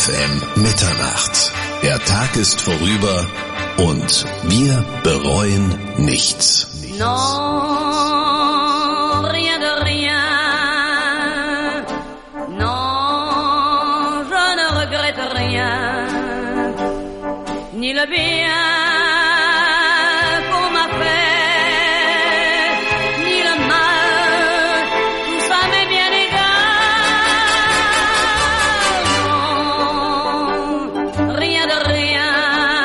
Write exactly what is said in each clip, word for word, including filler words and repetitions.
F M Mitternacht. Der Tag ist vorüber und wir bereuen nichts. Non, rien de rien. Non, je ne regrette rien. Ni le bien qu'on m'a fait, ni le mal, tout ça m'est bien égal. Non, rien de rien.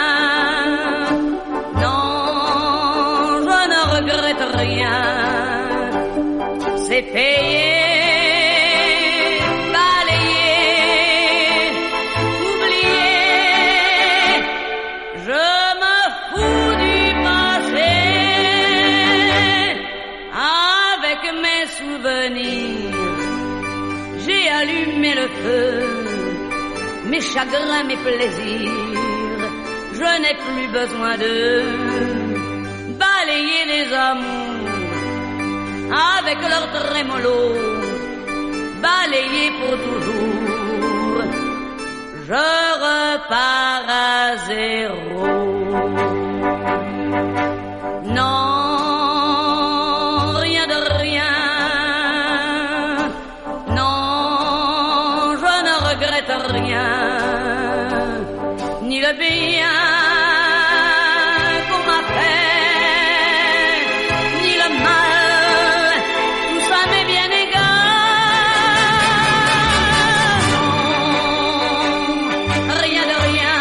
Non, je ne regrette rien. C'est payé. Mes chagrins, mes plaisirs, je n'ai plus besoin de balayer les amours avec leur trémolo, balayer pour toujours. Je repars à zéro. Non. Rien, ni le bien qu'on m'a fait, ni le mal, tout ça m'est bien égal. Non, rien de rien.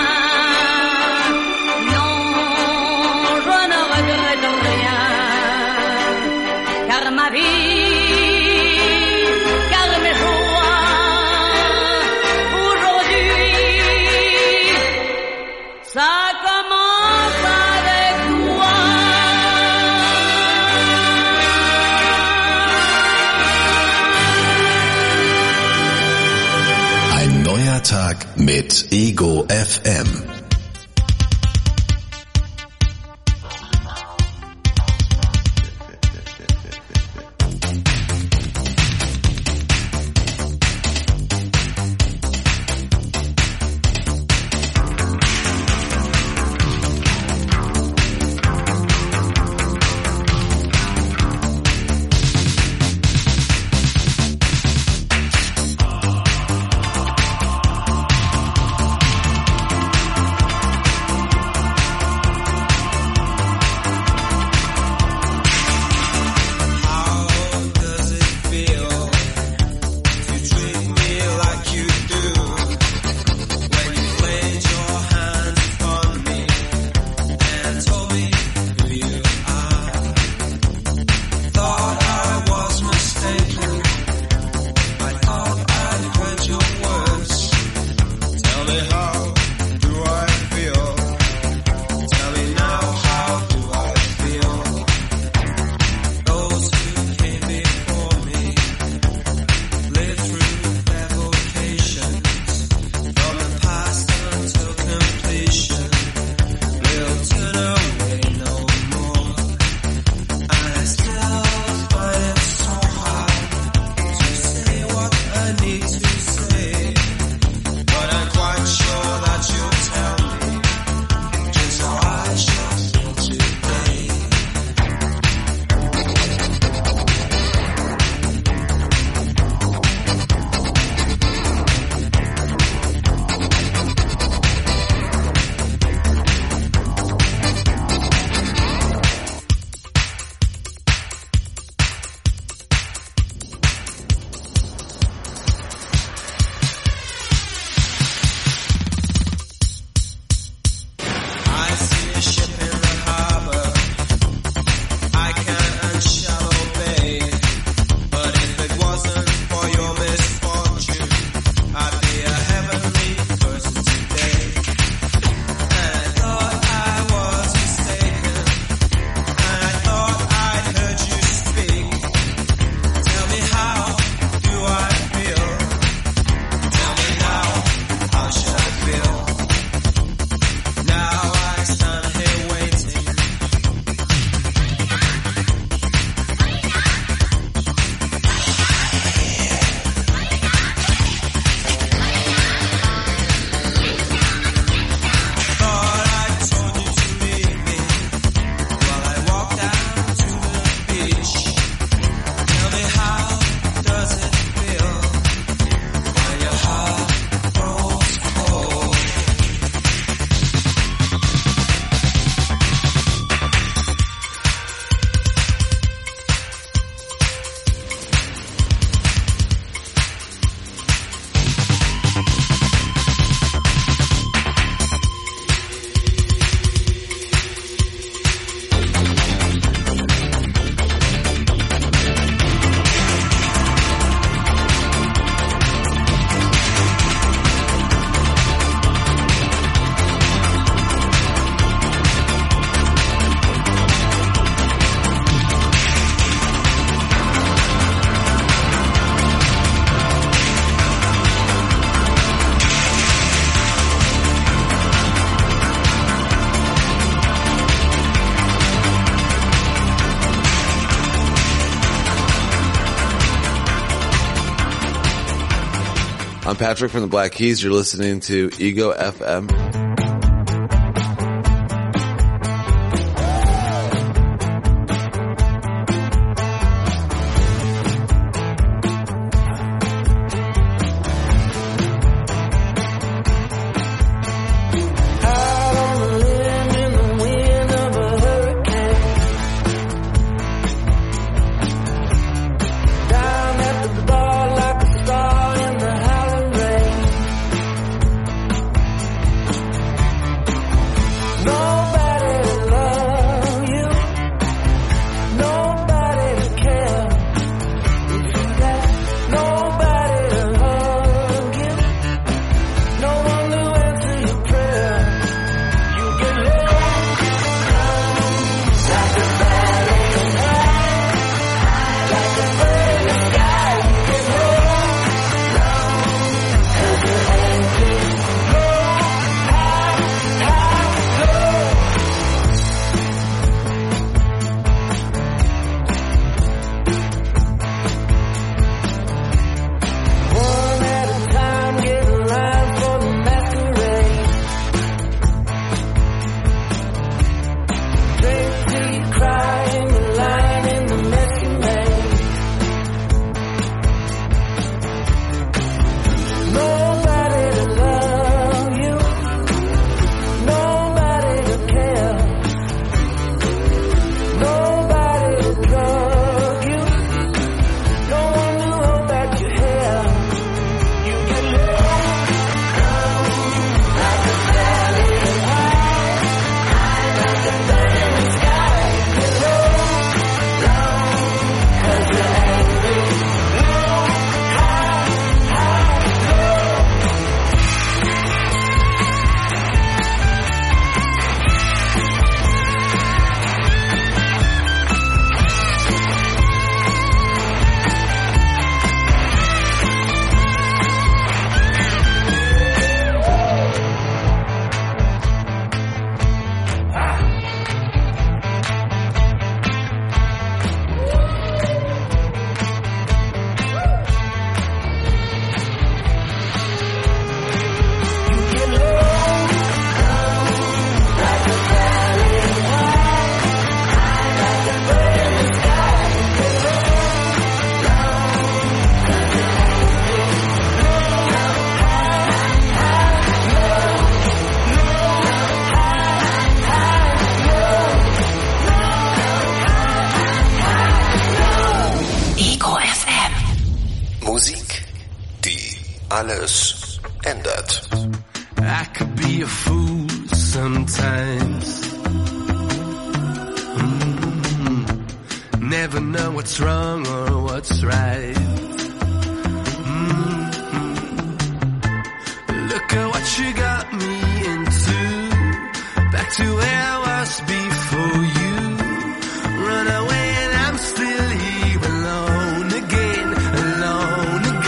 Non, je ne regrette rien, car ma vie, ça commence avec toi. Ein neuer Tag mit Ego F M. I'm Patrick from the Black Keys. You're listening to Ego F M. Alles ändert. I could be a fool sometimes. Mm-hmm. Never know what's wrong or what's right. Mm-hmm. Look at what you got me into. Back to where I was before you. Run away and I'm still here alone again, alone again.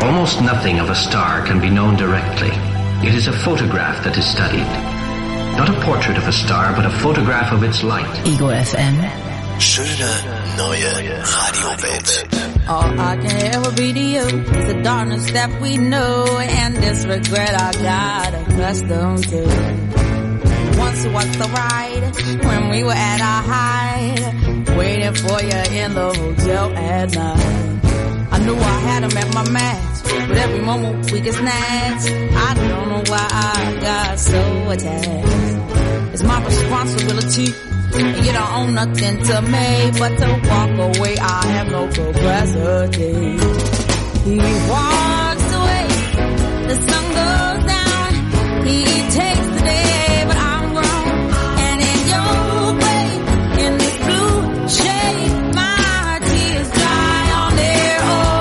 Almost nothing of a star can be known directly. It is a photograph that is studied. Not a portrait of a star, but a photograph of its light. Ego F M. Schöne neue Radiowelt. All I can ever be to you is the darkness that we know and this regret I got accustomed to. Once was the ride when we were at our height, waiting for you in the hotel at night. I knew I had him at my match, but every moment we get snatched. I don't know why I got so attached. It's my responsibility, and you don't own nothing to me but to walk away. I have no capacity. He walks away, the sun goes down. He takes the day, but I'm grown. And in your way, in this blue shade, my tears dry on their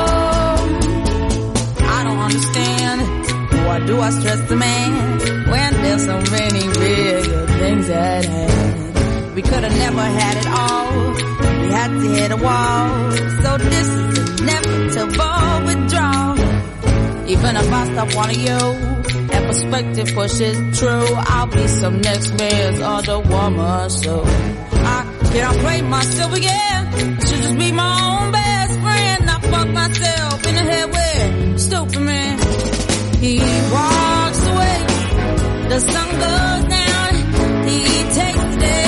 own. I don't understand, why do I stress the man when there's so many bigger things at hand? We could have never had it all. We had to hit a wall. So this is inevitable withdrawal. Even if I stop wanting you and perspective pushes true, I'll be some next man's other woman. So I can't play myself again. Should just be my own best friend. I fuck myself in the head with stupid man. He walks away. The sun goes down. He takes the day.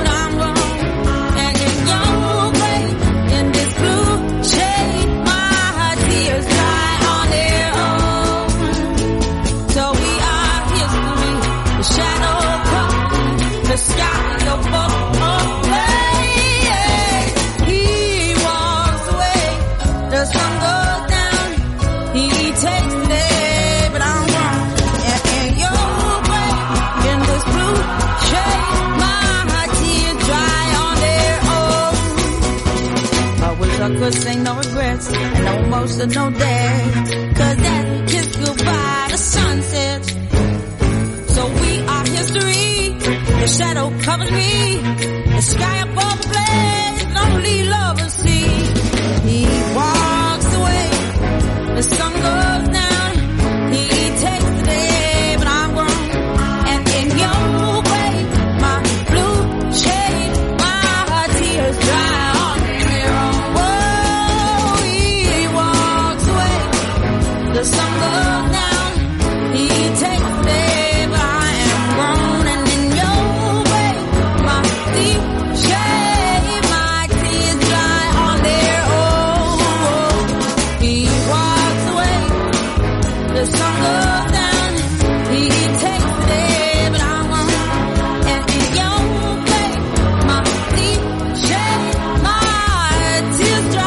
The sky will fall away. He walks away. The sun goes down. He takes the day, but I'm wrong. And in your way, in this blue shade, my tears dry on their own. I wish I could say no regrets and no emotional day. Cause as we kiss goodbye, the sun sets. So we are history. The shadow covers me. The sky above the blaze. Only lovers see. He walks away. The sun goes down. He takes the day, but I'm grown. And in your way, my blue shade, my tears dry on their own. Whoa, he walks away. The sun goes down. He takes the day, but I am grown. And the sun goes down, he takes the day, but I'm on. And in your way, my deep shade, my tears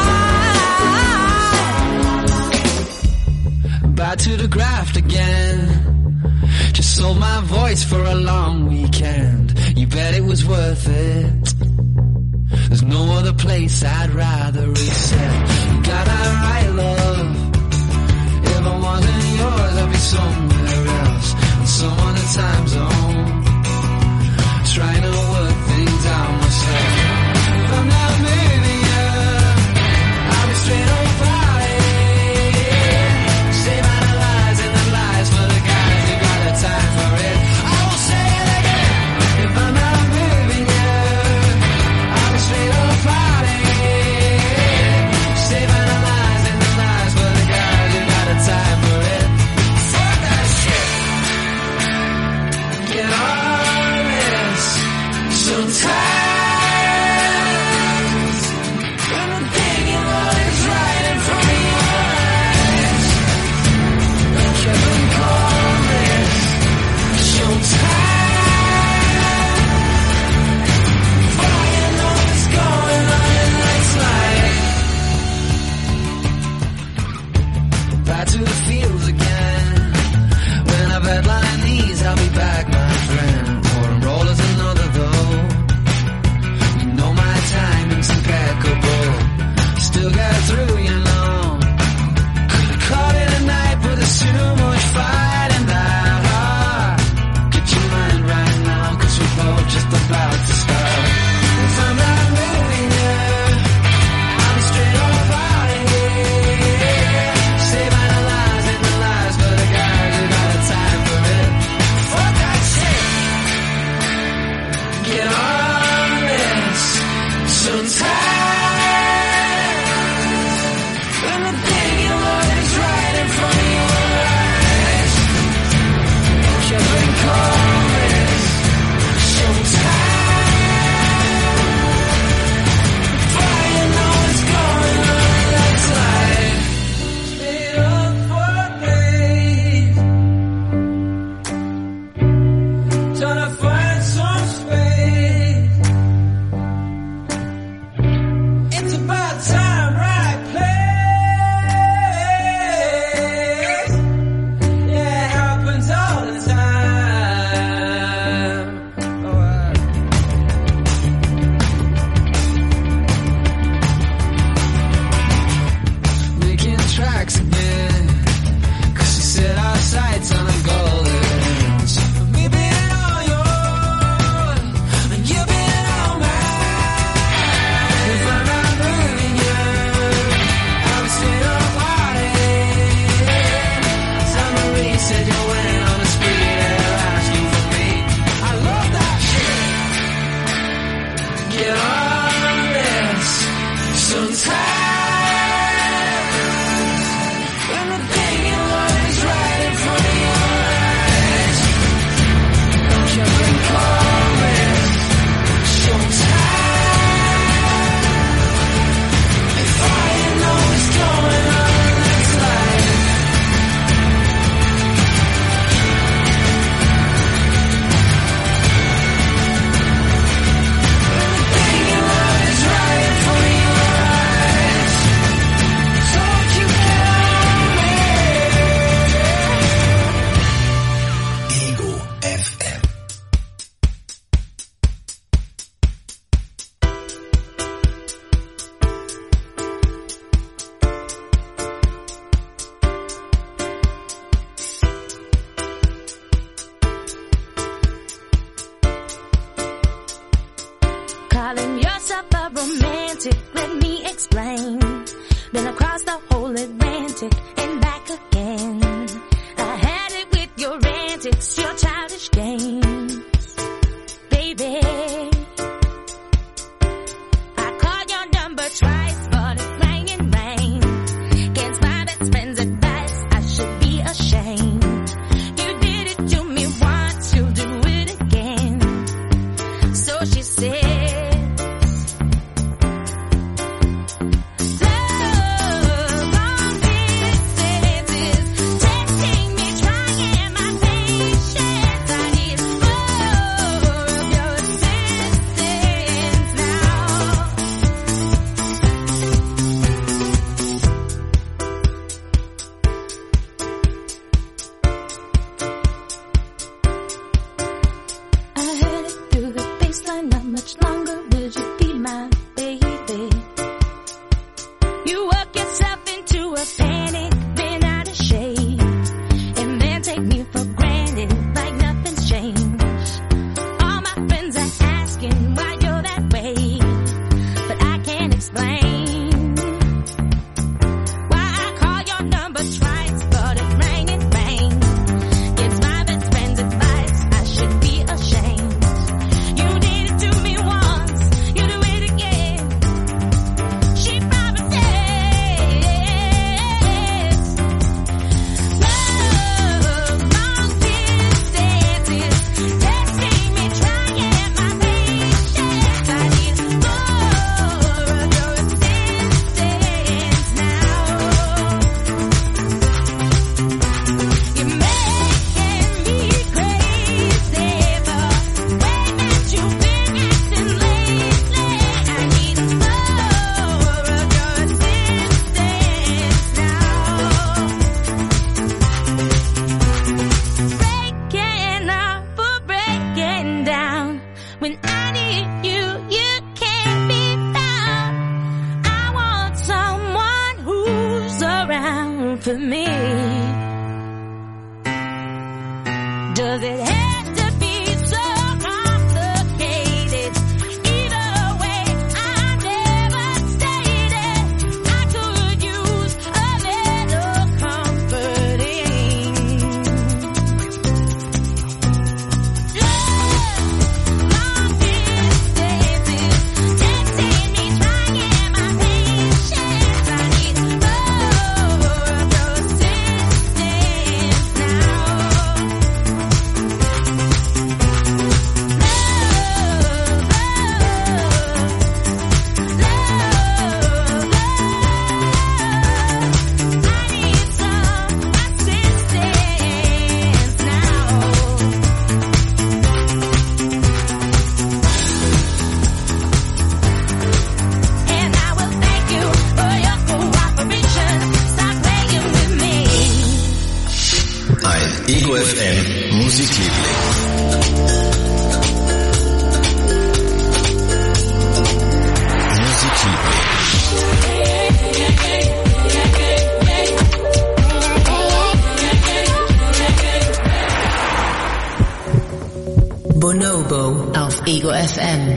dry. Back to the graft again. Just sold my voice for a long weekend. You bet it was worth it. There's no other place I'd rather reset. You got that right, love. If I wasn't yours, I'd be somewhere else, in some other time zone, trying to work things out myself. If I'm not moving you, I'll be straight on Friday. Save analyzing the lies for the guys who got the time for it. I will say it again. If I'm not moving you, I'll be straight on Friday. Save analyzing the lies for the guys who got the time for it. Fuck that shit. Get honest. Sometimes when I'm thinking what is right in front of your eyes, don't you think all this showtime? Before you know what's going on in this life. Back to the fields again. When I've headline these, I'll be back, my friend. Pour and roll is another though. You know my timing's impeccable. Still got through, you know. Could've caught it at night, but there's too much fighting that hard. Get your mind right now, cause we're both just about to start. If I'm not moving you, I'll be straight on Friday. Save my life. accident, 'cause she set our sights on a golden. So we've been all yours, and you've been all mine. If I'm not moving you, I'll be straight up hearted. Summer Lee said you went on a spree there asking for me. I love that shit. Get on this sometime. Calling yourself a romantic, let me explain. Been across the whole Atlantic and back again. I had it with your antics, your childish games. Baby, I called your number twice, but it rang and rang. Against my best friend's advice, I should be ashamed. You did it to me once, you'll do it again. So she said, not much longer will you be my baby. You work yourself into a panic, then out of shape, and then take me for granted like nothing's changed. All my friends are asking why you're that way, but I can't explain why I call your number twice, but it rang and rang. It's my best friend's advice, I should be ashamed. You did it to me once, you do it again. She promises love, long distances, testing me, trying my patience. I need more of your assistance now. You're making me crazy, the way that you've been acting lately. I need more of your assistance now. Breaking up or breaking down. When I need you, you can't be found. I want someone who's around for me. Does it have to be so complicated? Either way, I never stated I could use a little comforting. Love, long distances, testing me, trying my patience. I need more of your assistance now. Ego F M Musikliebling. Musikliebling. Bonobo auf Ego F M.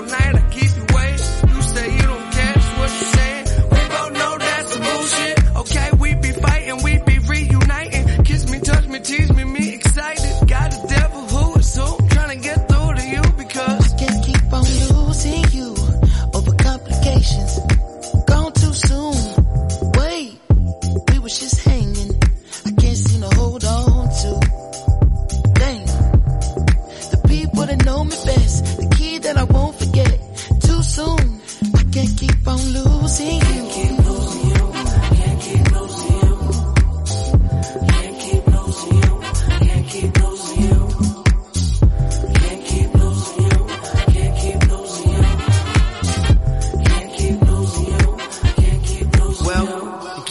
Okay.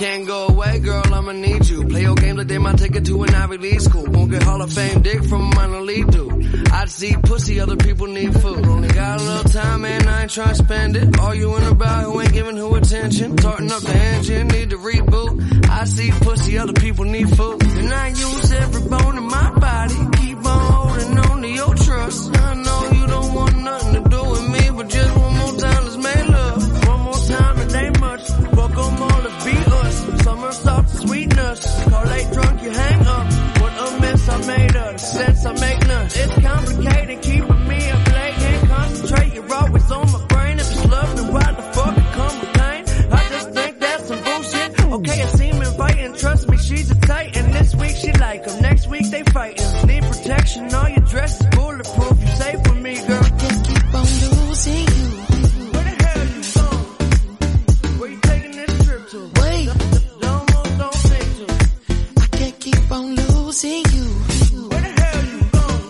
can't go away, girl, I'ma need you. Play your games like they might take it to an Ivy League school. Won't get Hall of Fame dick from a minor league dude. I see pussy, other people need food. Only got a little time, man, I ain't trying to spend it. Arguing about who ain't giving who attention. Starting up the engine, need to reboot. I see pussy, other people need food. And I use every bone in my body. Keep on holding on to your trust. I know you don't want nothing to do with me, but just one more time, let's make love. One more time, it ain't much. Fuck 'em all, let's be us. Summer soft sweetness. Call late drunk, you hang up. What a mess I made of. Sense I make none. It's complicated, keeping me up late. Can't concentrate, you're always on my brain. If it's love, then why the fuck it come with pain? I just think that's some bullshit. Okay, I seem inviting, trust me, she's a titan. This week she like 'em, next week they fighting. Need protection, all your dress is bulletproof. You safe with me, girl. Can't keep on losing you. Where the hell you going? Where you taking this trip to? Wait, Don't move, don't think to. I can't keep on losing you. Where the hell you going?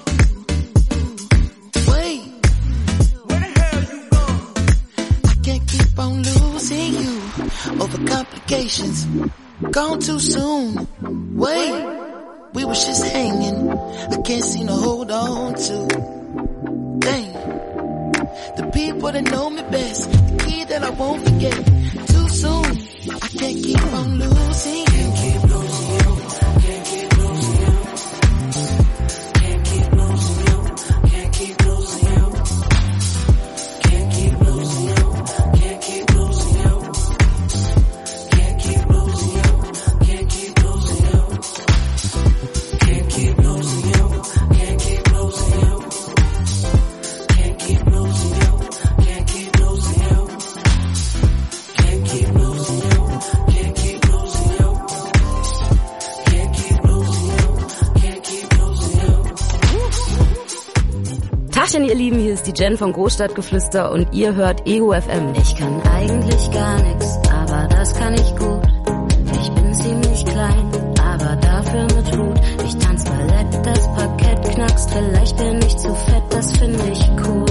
Wait, Where the hell you going? I can't keep on losing you. Over complications, gone too soon. Wait, we was just hanging. I can't seem to hold on to. Dang, the people that know me best, the key that I won't forget. Too soon, I can't keep on losing you. Can't keep losing you. Can't keep losing you. Can't keep losing you. Can't keep losing you. Can't keep losing you. Can't keep losing you. Can't keep losing you. Can't keep losing you. Can't keep losing you. Can't keep losing you. Can't keep losing you. Can't keep losing you. Can't keep losing you. Can't keep losing you. Can't keep losing you. Can't keep losing you. Tachchen, ihr Lieben, hier ist die Jen von Großstadtgeflüster und ihr hört Ego F M. Ich kann eigentlich gar nix, aber das kann ich gut. Ich bin ziemlich klein, aber dafür mit Hut. Ich tanz Ballett, das Parkett knackst. Vielleicht bin ich zu fett, das finde ich cool.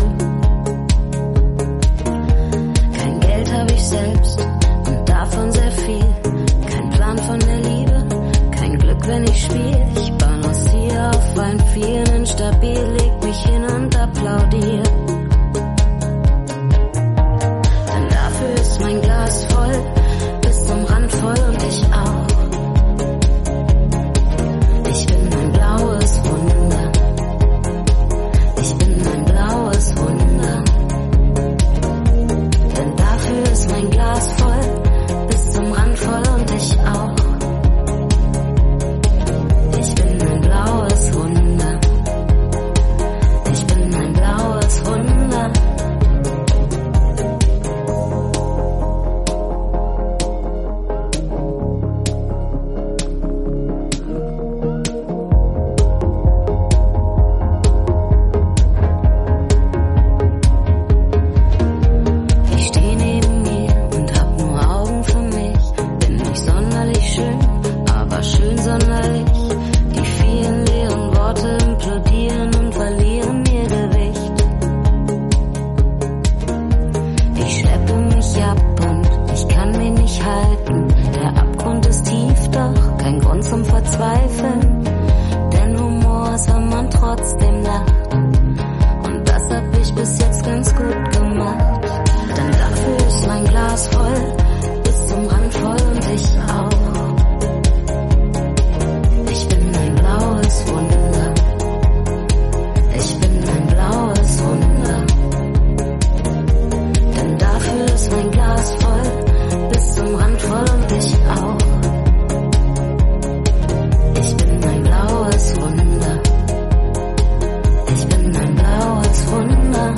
Kein Geld hab ich selbst und davon sehr viel. Kein Plan von der Liebe, kein Glück, wenn ich spiel. Ich balanciere auf ein Vieren, instabil, leg mich hin und applaudier. Denn dafür ist mein Glas voll, bis zum Rand voll und ich auch. Ich bin ein blaues Wunder. Ich bin ein blaues Wunder. Denn dafür ist mein Glas voll, bis zum Rand voll und ich auch. Ich bin ein blaues Wunder. Ich bin ein blaues Wunder. Ich steh neben mir und hab nur Augen für mich. Bin nicht sonderlich schön, aber schön sonderlich. Die vielen leeren Worte implodieren und verlieren ihr Gewicht. Ich schleppe mich ab und ich kann mich nicht halten. Der Abgrund ist tief, doch kein Grund zum Verzweifeln. Denn Humor ist, wenn man trotzdem lacht. Und das hab ich bis jetzt ganz gut gemacht. Denn dafür ist mein Glas voll, bis zum Rand voll und ich auch. Ich bin ein blaues Wunder. Ich bin ein blaues Wunder. Denn dafür ist mein Glas voll, bis zum Rand voll und ich auch. Ich bin ein blaues Wunder. Ich bin ein blaues Wunder.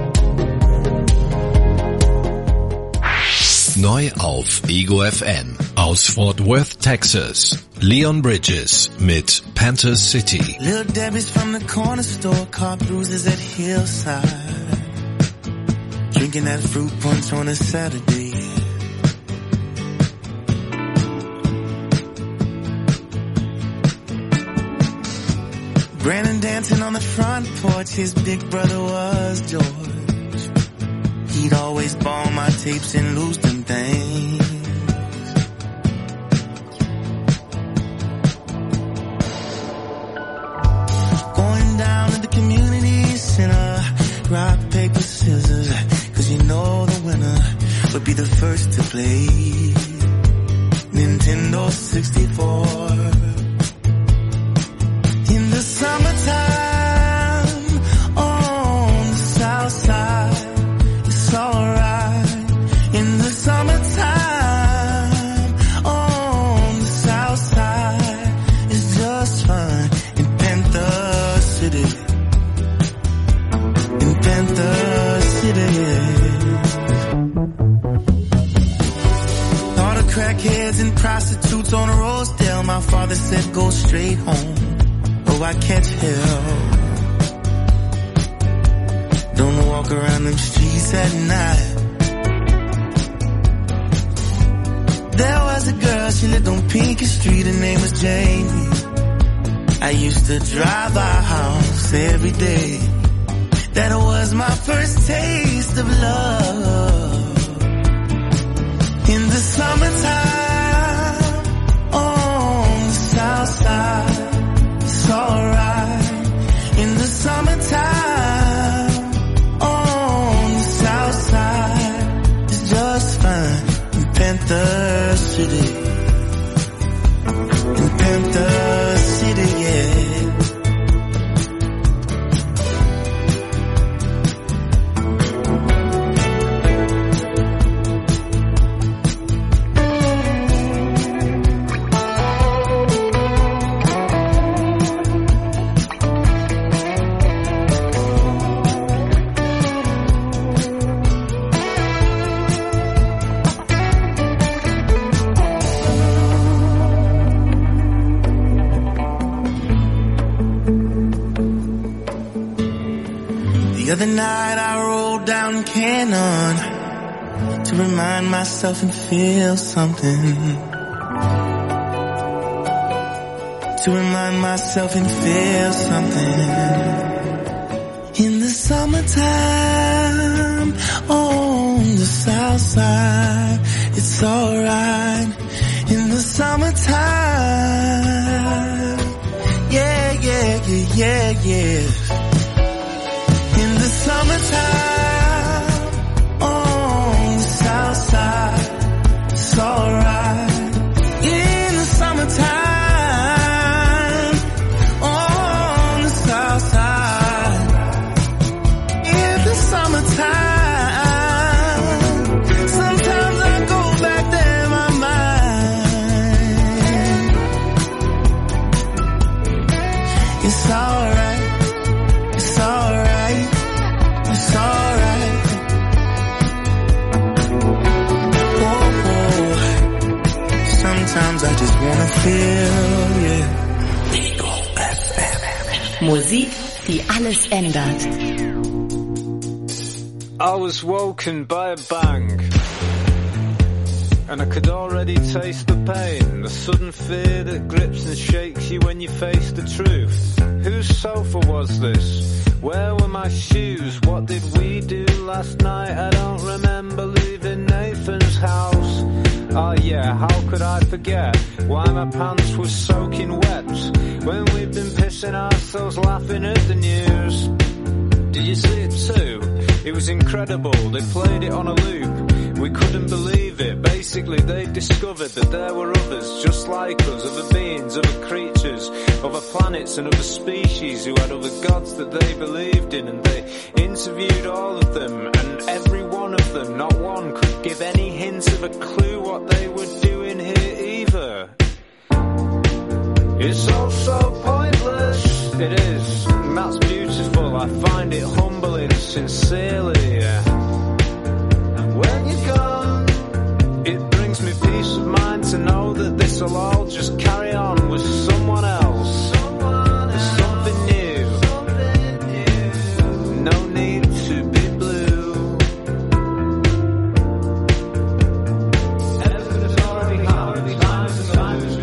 Neu auf Ego F M. Aus Fort Worth, Texas, Leon Bridges mit Panther City. Little Debbie's from the corner store, car bruises at Hillside, drinking that fruit punch on a Saturday. Brandon dancing on the front porch, his big brother was George. He'd always borrow my tapes and lose them things. Going down to the community center, rock, paper, scissors, cause you know the winner would be the first to play Nintendo sixty-four. In the summertime, on the south side, it's alright. In the summertime, on the south side, it's just fine. In Panther City, in Panther City. All the crackheads and prostitutes on the Rosedale, my father said go straight home. Oh, I catch hell. Don't walk around them streets at night. There was a girl, she lived on Pinky Street, her name was Jamie. I used to drive by her house every day. That was my first taste of love. In the summertime, on the south side, it's alright. In the summertime, on the south side, it's just fine. In Panther City, in Panther City, yeah. The other night I rolled down Cannon to remind myself and feel something. To remind myself and feel something. In the summertime, on the south side, it's alright. In the summertime, yeah, yeah, yeah, yeah, yeah. In the summertime, on the south side, it's alright. In the summertime, on the south side, in the summertime, sometimes I go back there in my mind. It's alright, it's alright. It's alright. Oh, oh. Sometimes I just wanna feel, yeah. Ego F M. Musik, die alles ändert. I was woken by a bang, and I could already taste the pain, the sudden fear that grips and shakes you when you face the truth. Whose sofa was this? Where were my shoes? What did we do last night? I don't remember leaving Nathan's house. Oh yeah, how could I forget why my pants were soaking wet when we've been pissing ourselves laughing at the news? Did you see it too? It was incredible, they played it on a loop. We couldn't believe it. Basically, they discovered that there were others just like us, other beings, other creatures, other planets and other species who had other gods that they believed in, and they interviewed all of them, and every one of them, not one could give any hint of a clue what they were doing here either. It's all so pointless. It is, and that's beautiful. I find it humbling, sincerely. When you're gone, it brings me peace of mind to know this'll all just carry on with someone else. Something new. No need to be blue. Everything's already happened. Time to time is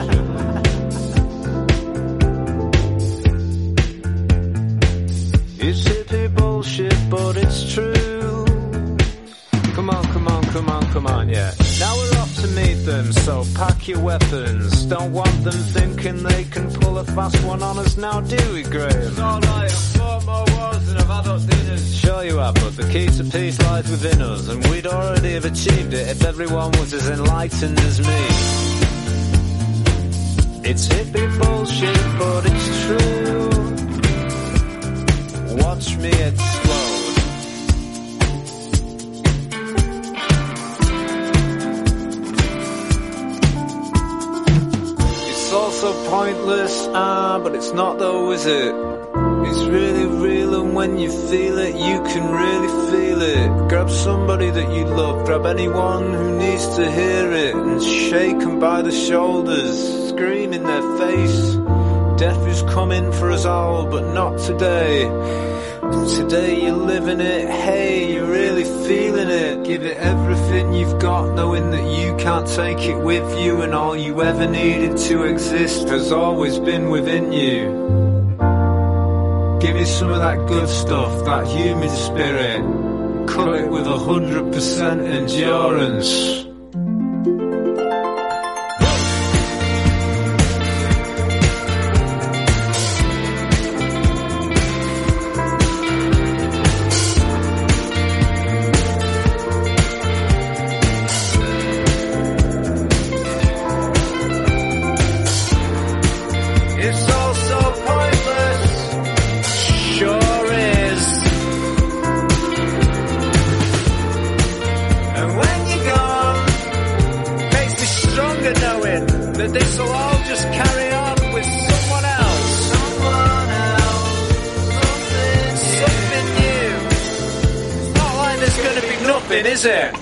It's hippie bullshit, but it's true. Come on, come on, come on, come on, yeah. Now we're off to meet them, so pack your weapons. Don't want them thinking they can pull a fast one on us now, do we, Graham? It's alright, I've fought more wars than I've had up dinners. Sure you have, but the key to peace lies within us, and we'd already have achieved it if everyone was as enlightened as me. It's hippie bullshit, but it's true. Watch me explode. It's also pointless, ah, but it's not though, is it? It's really real, and when you feel it, you can really feel it. Grab somebody that you love, grab anyone who needs to hear it, and shake them by the shoulders, scream in their face. Death is coming for us all, but not today. Today you're living it, hey, you're really feeling it. Give it everything you've got, knowing that you can't take it with you, and all you ever needed to exist has always been within you. Give it some of that good stuff, that human spirit. Cut it with a hundred percent endurance. Is it?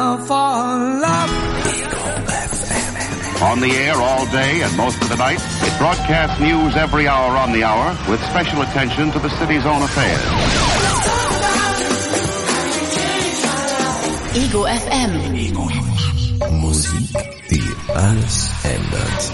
On the air all day and most of the night, it's broadcasts news every hour on the hour with special attention to the city's own affairs. Ego F M. Ego. Musik, die alles ändert.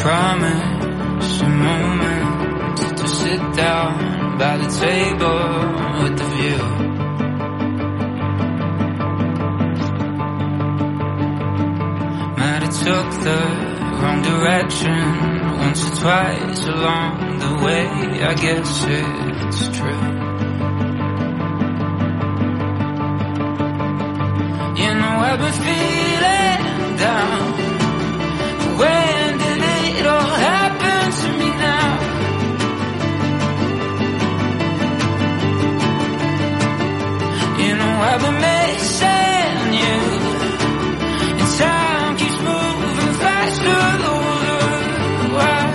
promise a moment to sit down by the table with the view. Might have took the wrong direction once or twice along the way. I guess it's true. You know I've been feeling down. When did it all happen to me now? You know I've been missing you, and time keeps moving faster the older I.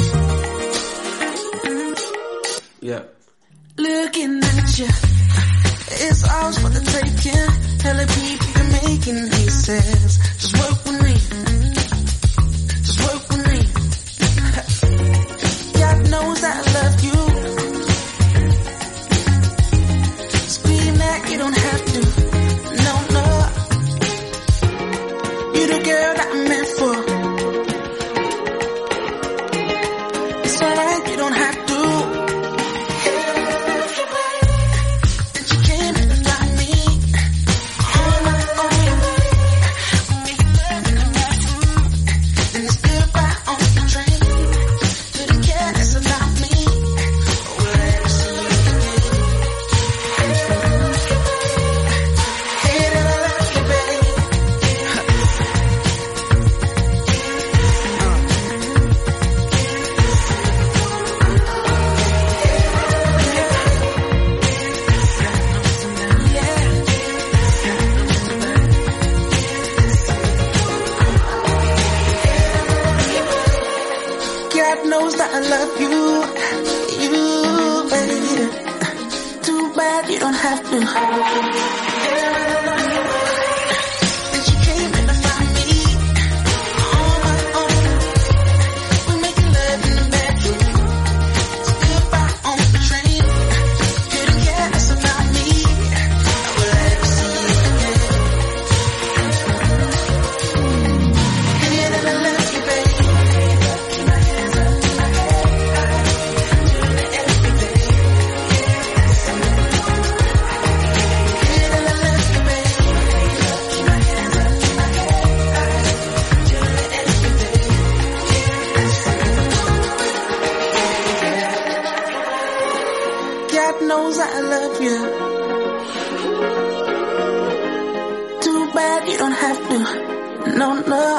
Yeah. Looking at you, ours for the taking. Hella people you're making, he says. Just work with me. Just work with me. God knows that I love you. Scream that you don't have to. No, no. You're the girl that I'm meant for. It's alright, you don't have to. Knows that I love you, you, baby. Too bad you don't have to. And you came in to find me on my own. We're making love in the bedroom. It's goodbye on the train. Couldn't care less about me. I will ever see you again. Hey, that I love you, baby. Knows that I love you. Too bad you don't have to. No, no.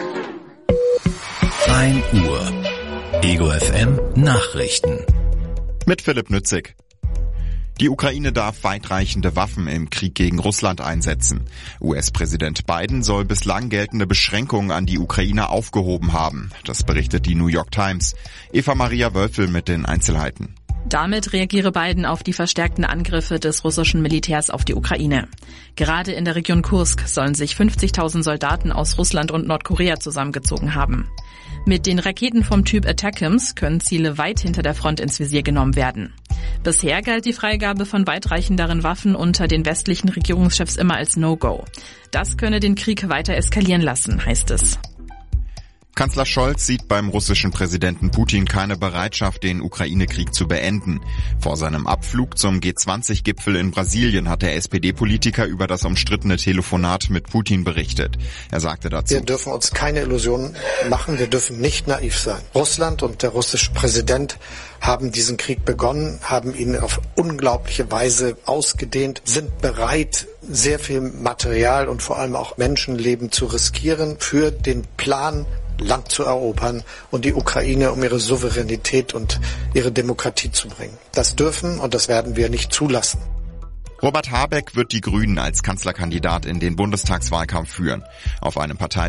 ein Uhr. Ego F M Nachrichten. Mit Philipp Nützig. Die Ukraine darf weitreichende Waffen im Krieg gegen Russland einsetzen. U S-Präsident Biden soll bislang geltende Beschränkungen an die Ukraine aufgehoben haben. Das berichtet die New York Times. Eva Maria Wölfel mit den Einzelheiten. Damit reagiere Biden auf die verstärkten Angriffe des russischen Militärs auf die Ukraine. Gerade in der Region Kursk sollen sich fünfzigtausend Soldaten aus Russland und Nordkorea zusammengezogen haben. Mit den Raketen vom Typ ATACMS können Ziele weit hinter der Front ins Visier genommen werden. Bisher galt die Freigabe von weitreichenderen Waffen unter den westlichen Regierungschefs immer als No-Go. Das könne den Krieg weiter eskalieren lassen, heißt es. Kanzler Scholz sieht beim russischen Präsidenten Putin keine Bereitschaft, den Ukraine-Krieg zu beenden. Vor seinem Abflug zum G zwanzig Gipfel in Brasilien hat der S P D-Politiker über das umstrittene Telefonat mit Putin berichtet. Er sagte dazu: Wir dürfen uns keine Illusionen machen, wir dürfen nicht naiv sein. Russland und der russische Präsident haben diesen Krieg begonnen, haben ihn auf unglaubliche Weise ausgedehnt, sind bereit, sehr viel Material und vor allem auch Menschenleben zu riskieren für den Plan, Land zu erobern und die Ukraine um ihre Souveränität und ihre Demokratie zu bringen. Das dürfen und das werden wir nicht zulassen. Robert Habeck wird die Grünen als Kanzlerkandidat in den Bundestagswahlkampf führen. Auf einem Parteitag